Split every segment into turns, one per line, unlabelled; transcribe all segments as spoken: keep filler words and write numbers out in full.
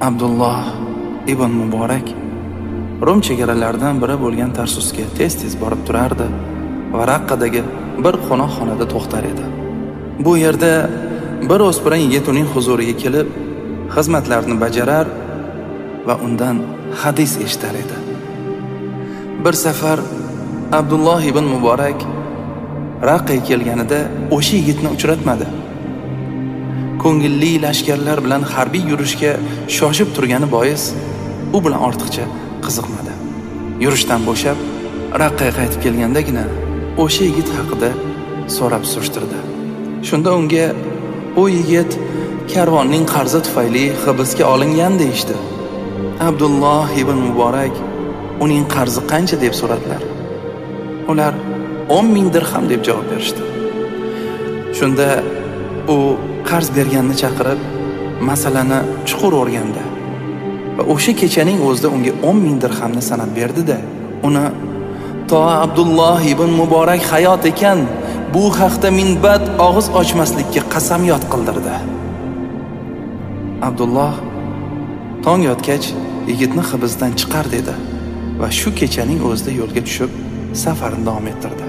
Abdulloh ibn Muborak Rum chegaralaridan biri bo'lgan Tarsusga tez-tez borib turardi va Raqqadagi bir qo'noqxonada to'xtar edi. Bu yerda bir o'spirin yigit uning huzuriga kelib, xizmatlarini bajarar va undan hadis eshitar edi. Bir safar Abdulloh ibn Muborak Raqqa kelganida o'sha yigitni uchratmadi. Ko'ngilli lashkarlar bilan harbiy yurishga shoshib turgani bois u bilan ortiqcha qiziqmadi. Yurishdan bo'shab Raqqaga qaytib kelgandagina o'sha yigit haqida so'rab surishtirdi. Shunda unga u yigit karvonning qarzi tufayli hibsga olingan deyishdi. Abdulloh ibn Muborak uning qarzi qancha deb so'radilar. Ular o'n ming dirham deb javob berishdi. Shunda u qarz berganni chaqirib, masalani chuqur o'rgandi va o'sha kechaning o'zida unga o'n ming dirhamni sanab berdi-da, uni to Abdulloh ibn Muborak hayot ekan, bu haqda minbat og'iz ochmaslikka qasamyod qildirdi. Abdulloh tong yotgach yigitni hibsdan chiqar dedi va shu kechaning o'zida yo'lga tushib safarini davom ettirdi.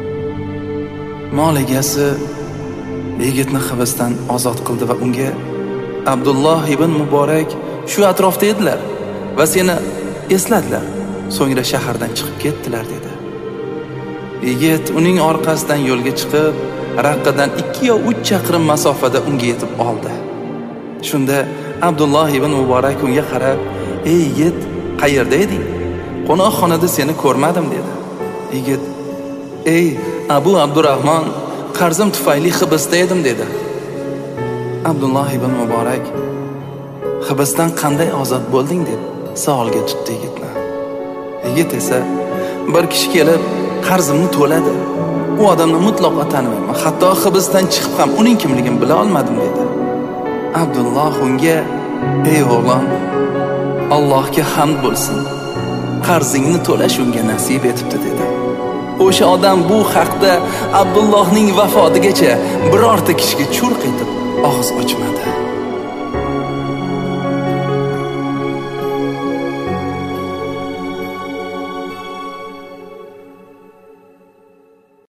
Mol egasi yigitni hibsdan ozod qildi va unga Abdulloh ibn Muborak shu atrofda edilar va seni esladilar. So'ngra shahardan chiqib ketdilar dedi. Yigit uning orqasidan yo'lga chiqib, Raqqadan ikki yo uch chaqirim masofada unga yetib oldi. Shunda Abdulloh ibn Muborak unga qarab, "Ey yigit, qayerda eding? Qo'noqxonada seni ko'rmadim" dedi. Yigit, "Ey Abu Abdurrahmon, qarzim tufayli hibsda edim" dedi. Abdulloh ibn Muborak, "Hibsdan qanday ozod bo'lding?" deb savolga tutdi yigitni. Yigit esa, "Bir kishi kelib qarzimni to'ladi. U odamni mutlaqo tanimayman. Hatto hibsdan chiqib ham uning kimligini bila olmadim" dedi. Abdulloh unga, "Ey o'g'lon, Allohga hamd bo'lsin. Qarzingni to'lash unga nasib etibdi" dedi. O'sha odam bu haqda Abdullohning vafotigacha birorta kishiga churq etib og'iz ochmadi.